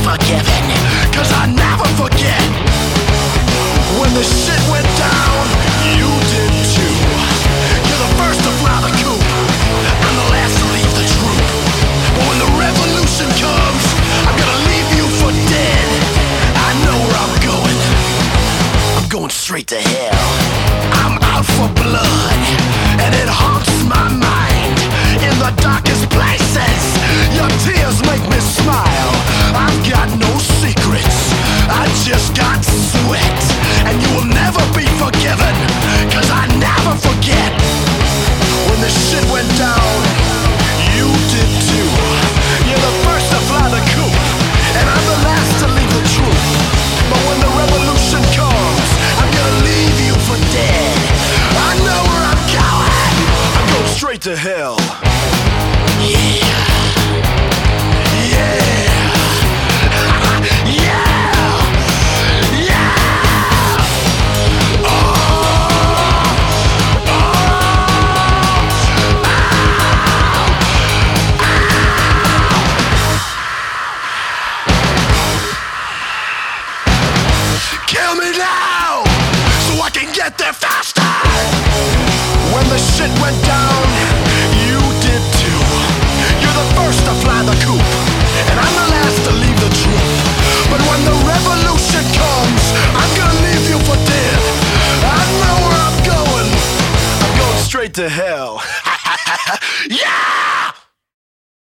forgiven, 'cause I never forget. When the shit went down, you did too. You're the first to fly the coop, I'm the last to leave the troop. But when the revolution comes, I'm gonna leave you for dead. I know where I'm going. I'm going straight to hell. I'm out for blood, and it haunts my mind. In the darkest places, your tears make me smile. I've got no secrets, I just got sweat. And you will never be forgiven, 'cause I never forget. When the shit went down, you did too. You're the first to fly the coop, and I'm the last to leave the troop. But when the revolution comes, I'm gonna leave you for dead. I know where I'm going. I'm going straight to hell. Yeah. Yeah. Kill me now, so I can get there faster. When the shit went down, you did too. You're the first to fly the coop, and I'm the last to leave the troop. But when the revolution comes, I'm gonna leave you for dead. I know where I'm going. I'm going straight to hell. Yeah!